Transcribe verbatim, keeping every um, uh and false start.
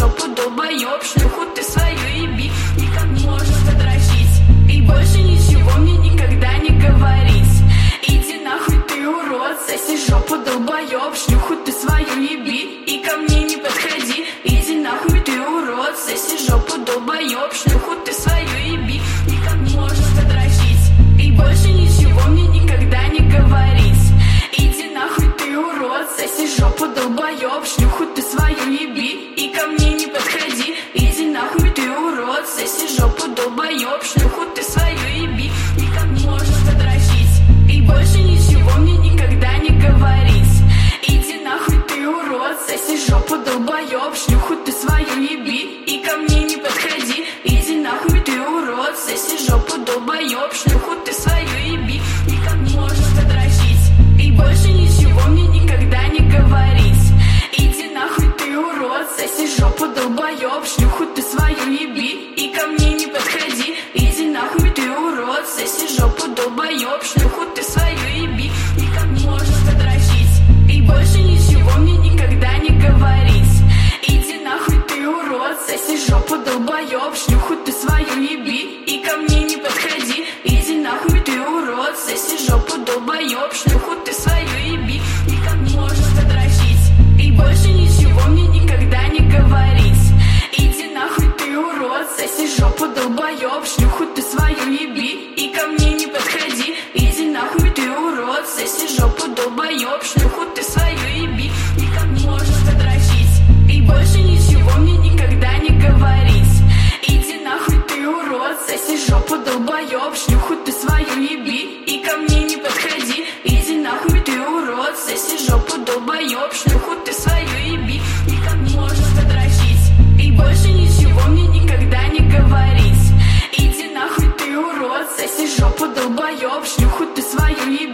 жопу, долбоёб, шлюху ты свою еби. И ко мне можно подрочить, и больше ничего мне никогда не говорить. Иди нахуй ты, урод, соси жопу, долбоёб, шлюху ты свою еби. И ко мне не подходи, иди нахуй ты, урод, соси жопу, долбоёб, шлюху ты свою еби. И ко мне можно подрочить, и больше ничего мне никогда не говорить. Иди нахуй ты, урод, соси жопу, долбоёб, шлюху ты свою еби. И ко мне не подходи, иди нахуй ты, урод, соси жопу, долбоёб, шлюху ты свою еби. И ко мне можно подрочить, и больше ничего мне никогда не говорить. Иди нахуй ты, урод, соси жопу, долбоёб, шлюху ты свою еби. И ко мне не подходи, иди нахуй ты, урод, соси жопу, долбоёб, шлюху ты свою еби. И ко мне можно подрочить, и больше ничего мне никогда не говорить. Иди нахуй ты, урод, соси жопу, долбоёб, шлюху ты свою еби. И ко мне не подходи, иди нахуй ты, урод, соси жопу, долбоёб, шлюху ты свою еби. И ко мне можно подрочить, и больше ничего мне никогда не говорить. Иди нахуй ты, урод, соси жопу, долбоёб, шлюху ты свою еби. И ко мне не подходи, иди нахуй ты, урод, соси жопу, долбоёб, шлюху ты свою еби. И ко мне можно подрочить, и больше ничего мне никогда не говорить. Иди нахуй ты, урод, соси жопу, долбоёб, шлюху ты свою еби. И ко мне не подходи, иди нахуй ты, урод, соси жопу, долбоёб, шлюху ты свою еби. И ко мне можно подрочить, и больше ничего мне никогда не говорить. Иди нахуй ты, урод, соси жопу, долбоёб, шлюху ты свою еби. И ко мне не подходи, иди нахуй ты, урод, соси жопу, долбоёб, шлюху ты свою еби. И ко мне можно подрочить, и больше ничего мне никогда не говорить. Иди нахуй ты, урод, соси жопу, долбоёб, шлюху ты свою еби.